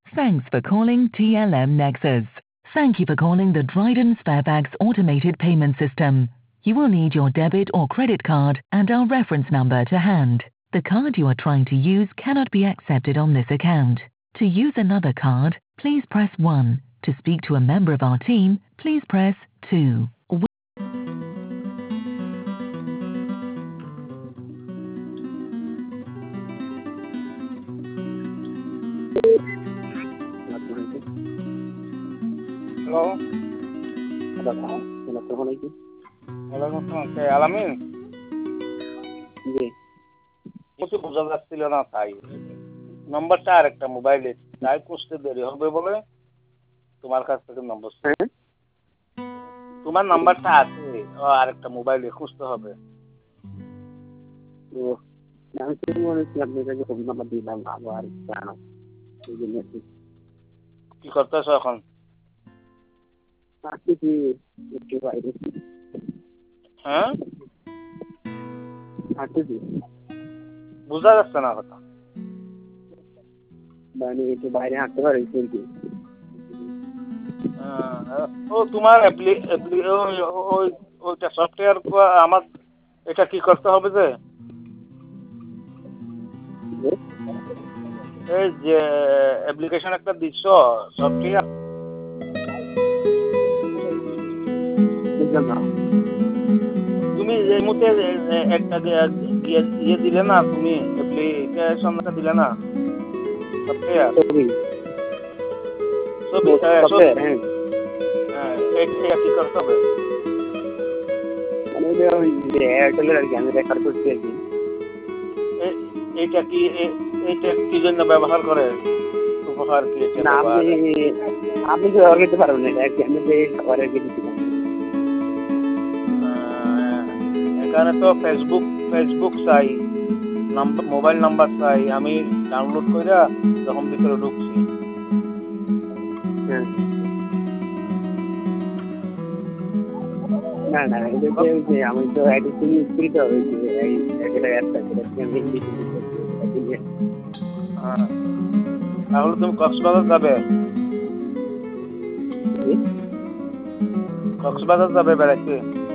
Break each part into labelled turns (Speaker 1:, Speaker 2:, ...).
Speaker 1: Thanks for calling TLM Nexus. Thank you for calling the Dryden Sparebags automated payment system. You will need your debit or credit card and our reference number to hand. The card you are trying to use cannot be accepted on this account. To use another card, please press 1. To speak to a member of our team, please press 2.
Speaker 2: Hello,
Speaker 3: আসসালামাইকুম।
Speaker 2: ওয়ালাইকুম আসসালাম। কে আলামিন?
Speaker 3: জি।
Speaker 2: কিছু বোঝা যাচ্ছিল না তাই। নম্বরটা আরেকটা মোবাইলে তাই খুঁজতে দেরি হবে বলে তোমার কাছ থেকে নম্বর
Speaker 3: হ্যাঁ?
Speaker 2: তোমার নাম্বারটা আছে আরেকটা মোবাইলে খুঁজতে হবে।
Speaker 3: তো আমি তো মনে হচ্ছে আপনার কাছে ফোন নাম্বার দিলাম আবার জানো এই জন্য
Speaker 2: কি করতেছো এখন?
Speaker 3: আসতেছি একটু বাইরে।
Speaker 2: হ্যাঁ,
Speaker 3: আসতেছি
Speaker 2: বোঝা যাচ্ছে না কথা।
Speaker 3: মানে একটু বাইরে হাঁটতে পারি কিন্তু
Speaker 2: ও তোমার ওইটা সফটওয়্যার আমার এটা কি করতে হবে যে এই যে অ্যাপ্লিকেশন একটা দিচ্ছ সফটওয়্যার
Speaker 3: বুঝলাম না।
Speaker 2: তুমি এই মুহূর্তে একটা ইয়ে দিলে না, তুমি অ্যাপ্লিকেশনটা দিলে না সফটওয়্যার
Speaker 3: সফটওয়্যার হ্যাঁ
Speaker 2: এটা কি করতে হবে?
Speaker 3: মানে ওই যে এয়ারটেলের আর কি আমি রেকর্ড করছি আর কি।
Speaker 2: এইটা কি জন্য ব্যবহার করে? উপহার কি
Speaker 3: না আপনি তো ব্যবহার করতে পারবেন না, এটা আর কি আমি যে খাবার আর কি দিচ্ছিলাম।
Speaker 2: এখানে তো ফেসবুক চাই, মোবাইল নাম্বার চাই, আমি ডাউনলোড করে যখন ভিতরে ঢুকছি।
Speaker 3: হ্যাঁ না এটা যে আমি তো একটু ইউজ করি তো ওই যে এই একটা অ্যাপটা সেটা আমি
Speaker 2: তাহলে তুমি কক্সবাজার যাবে? কক্সবাজার যাবে বেড়াইতে?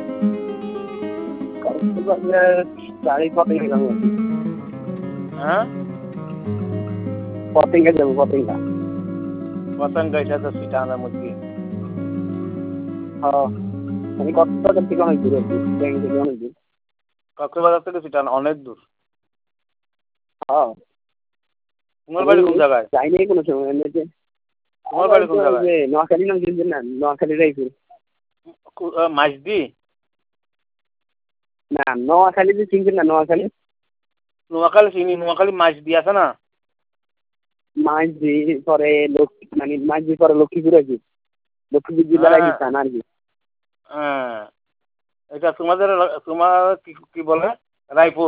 Speaker 2: হ্যাঁ,
Speaker 3: পতেঙ্গা যাবো পতেঙ্গা।
Speaker 2: পতেঙ্গা এটা তো সিটানের মধ্যে।
Speaker 3: আমি কক্সবাজার থেকে অনেক দূরে আছি, ব্যাংক থেকে অনেক দূর।
Speaker 2: কক্সবাজার থেকে সিটান অনেক দূর।
Speaker 3: হ্যাঁ
Speaker 2: তোমার বাড়ি কোন জায়গায়?
Speaker 3: যাইনি কোনো সময় এমনিতে।
Speaker 2: তোমার বাড়ি কোন জায়গায়?
Speaker 3: নোয়াখালী নাম শুনছেন না? নোয়াখালী রায়পুর।
Speaker 2: মাঝদি?
Speaker 3: না নোয়াখালী যে চিনছেন না?
Speaker 2: নোয়াখালী চিনি, নোয়াখালী মাঝদি আছে না?
Speaker 3: মাঝদি পরে মানে মাঝদি পরে লক্ষ্মীপুর আছে, লক্ষ্মীপুর জেলার আর কি থানা আর কি।
Speaker 2: হ্যাঁ, এটা তোমার কি বলে রায়পুর?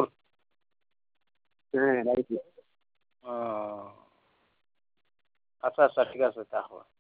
Speaker 3: হ্যাঁ রায়পুর।
Speaker 2: আচ্ছা আচ্ছা, ঠিক আছে তাহলে।